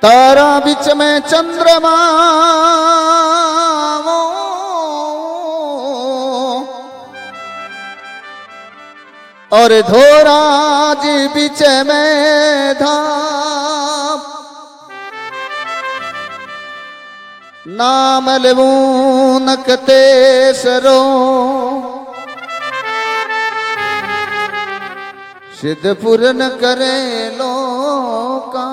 तारा बीच में चंद्रमा और धोरा जी बीच में धाम नाम लेवू नकते सरो सिद्ध पूर्ण करे लोका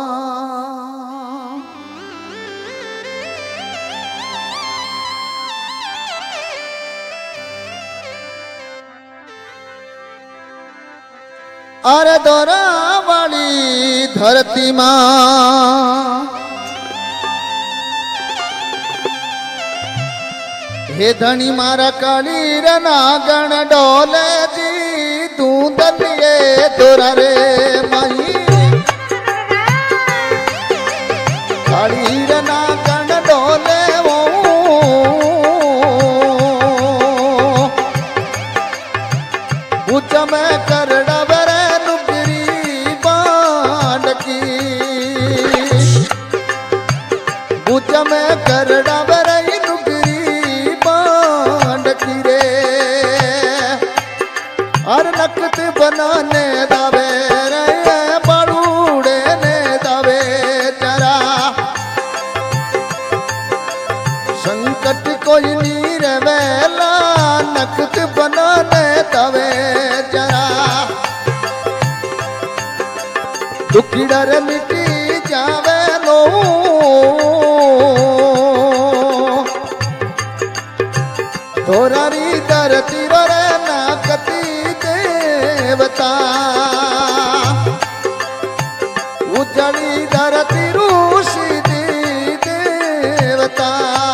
अरे दोरा वाली धरती मां हे धनी मारा काली रना गण डोले जी तू दलिए दोरा रे माही काली रना गण डोले वो बुझ में करड़ा बुझ में करड़ा बरई नुगरी बांड की रे और नकत बनाने दावे रे बाड़ूड़े ने दावे जरा संकट कोई नी रवेला नकत बनाने दावे जरा दुखी डर मिटी जावे लो धोरारी धरती रे नाकती देवता उजड़ी धरती ऋषि देवता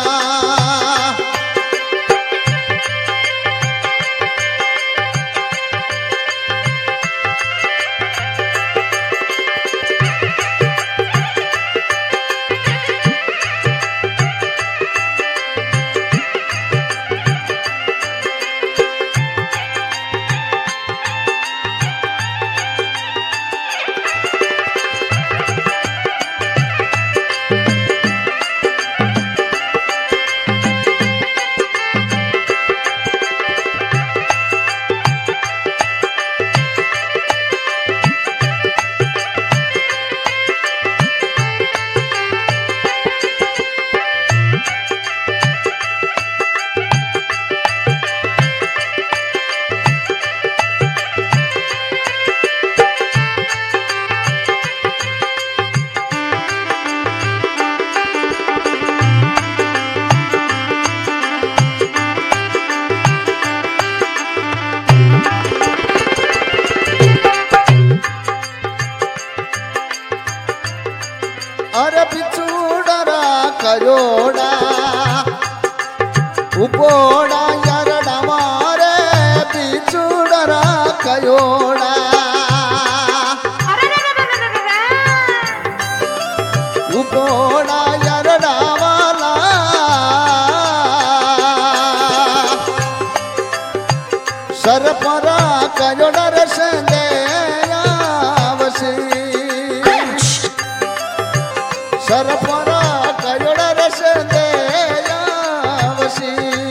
अरे बिछुड़रा करोड़ा उपोड़ा यारड़ा मारे बिछुड़रा कयोड़ा उपोड़ा यारड़ा वाला सरपरा कयोड़ा रसंदे आवसी सरपरा कयोड़ा रस दे आवसी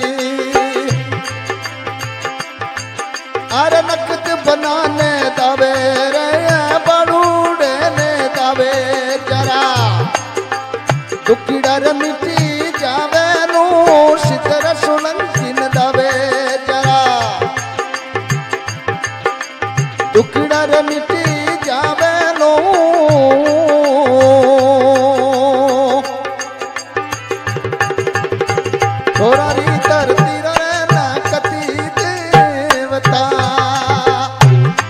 अरे नकद बनाने दावे रे बाड़ूड़े ने दावे जरा दुखी डर मिटी जावे नो सितर सुनंकी न दावे जरा दुखी डर मिटी जावे नो धोरारी धरती रे नाकती देवता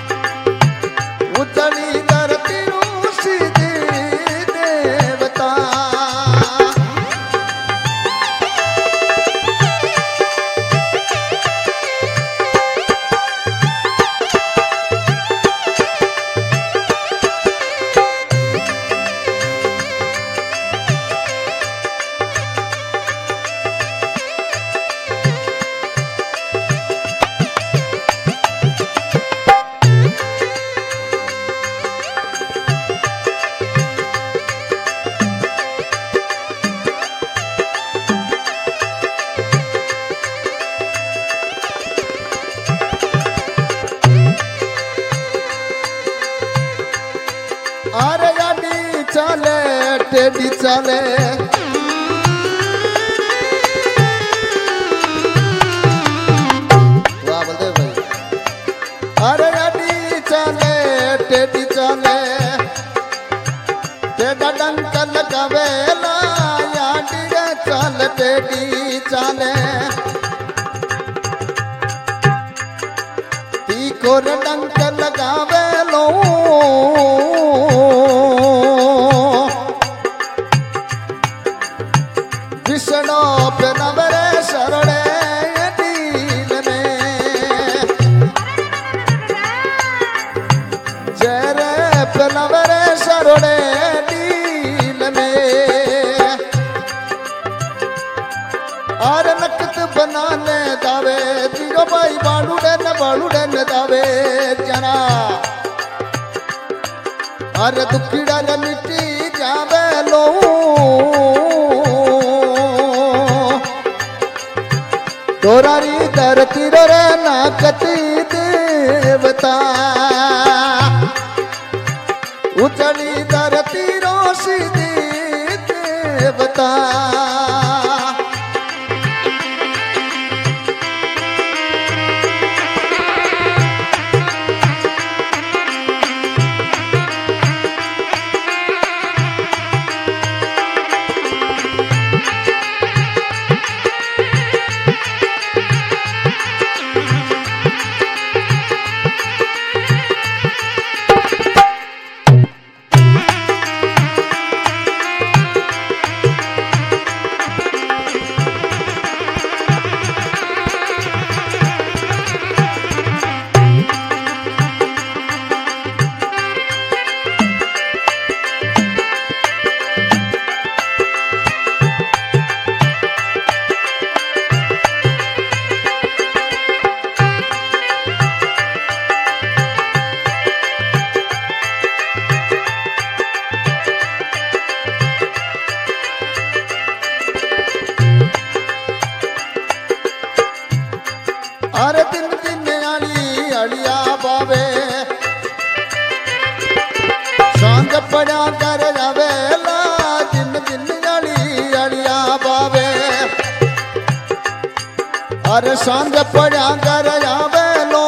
टेढ़ी चाले वाह बलदेव भाई अरे अड़ी चाले टेढ़ी चाले टेढ़ा डंक लगावेला याडी रे चाल टेढ़ी चाले तीखो रे डंक लगावेलो विष्णु पे नवरे शरणे डील में जरे पे नवरे शरणे डील में और नकत बनाने दावे तीरो भाई बालूडे न दावे जना और दुखीड़ा न मिट्टी जावे लो तोरारी धरती रे नाकती देवता उचली धरती रो सीधी देवता अरे दिन दिन अड़िया बावे सांझ पड़ा कर जावेला दिन दिन अड़िया बावे अरे सांझ पड़ा कर जावेलो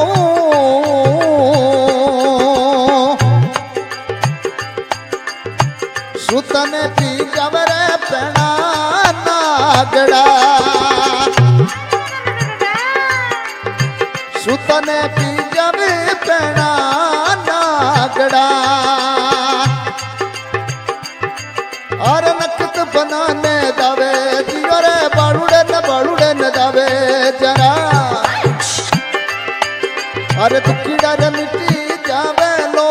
सुतने पी जवरे पेड़ा नागड़ा सुतने पी जबे पेड़ा नागड़ा और नकत बनाने दावे दियो रे बालूडे न दावे जरा अरे दुखीड़ा रे मिट्टी जावे लो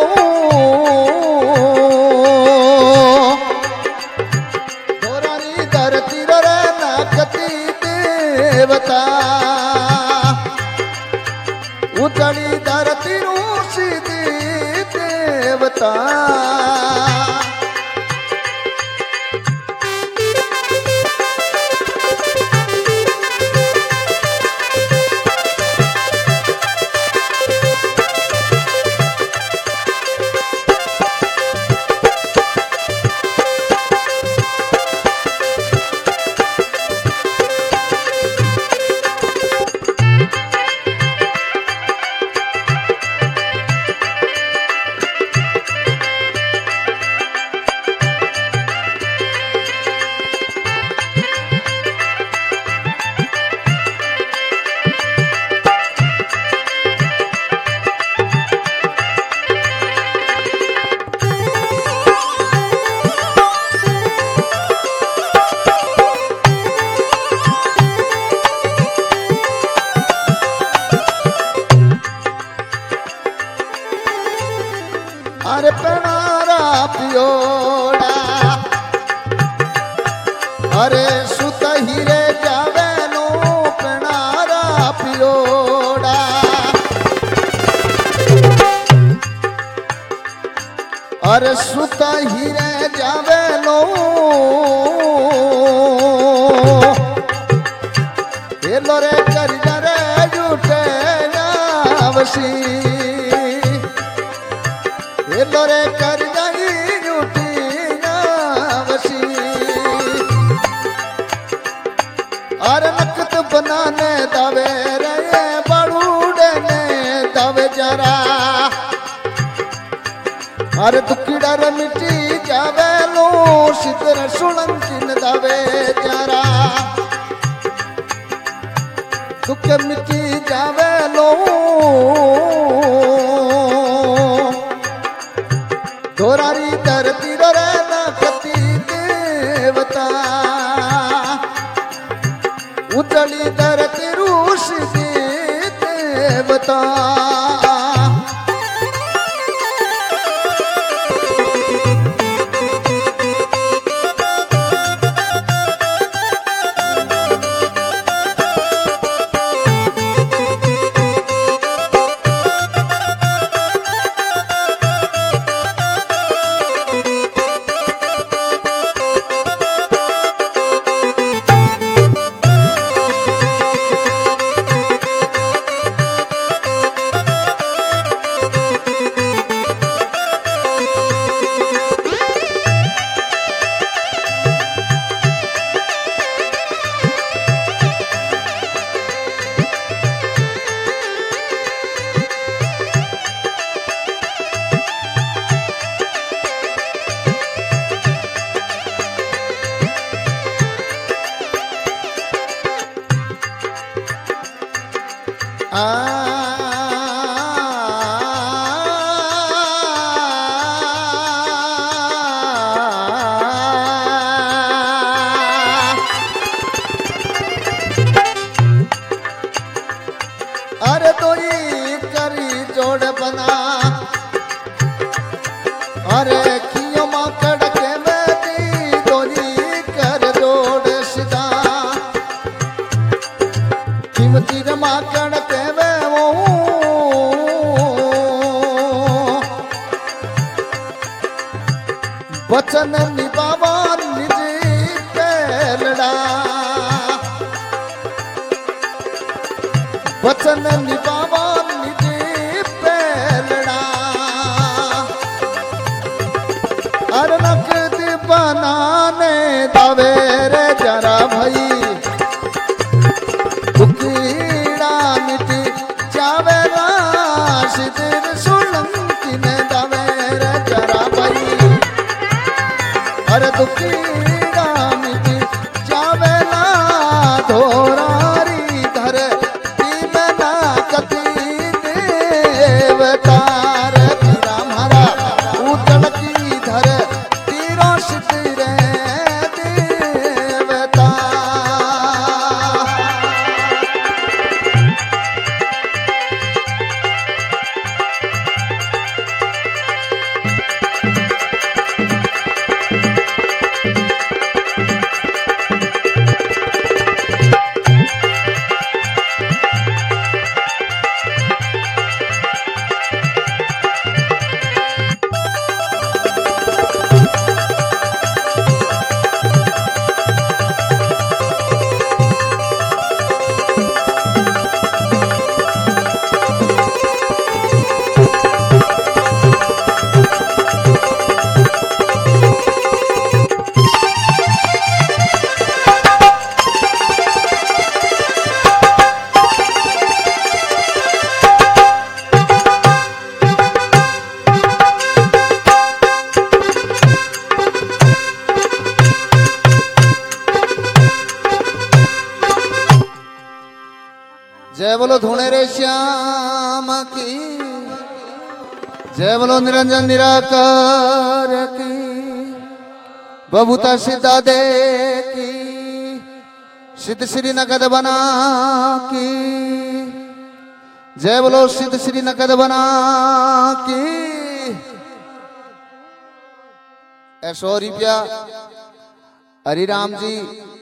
तोरारी धरती रे नाकती देवता उतड़ी धरती सीधी देवता अरे पेनारा पियोड़ा अरे सुत हीरे जावे नो पेनारा पियोड़ा अरे सुत हीरे जावे नो एलो रे कर रे जुटे आवसी एलो रे कर जाई जुटी आवसी अरे दुखड़ा रे मिटी जावे लो सितर सुलंकिन दावे जारा दुख मिटी जावे लो धोरारी धरती रे नखती देवता उजली धरती ऋषि देवता अरे तो ये करी जोड़ बना अरे कियो माकड़ के मेरी दोनी कर जोड़ सिदा कीमती रे माकड़ के वे वो वचन निभावा निजी पेलड़ा वचन निभावा निजी पेलड़ा अरे नकदी बनाने दावे रे जरा भाई दुखड़ा मिटी जावे सिदिर सुलंकिन दावे रे जरा भाई अरे दुखड़ा मिटी जावे धोरारी धर देवतार पीरा मारा उतल की धर तीरो सितरे देवता जय बोलो धुनेरे श्याम की जय बोलो निरंजन निराकार की बबूता सिद्धा दे की सिद्ध श्री नगद बना की जय बोलो सिद्ध श्री नगद बना की 100 रुपया हरिराम जी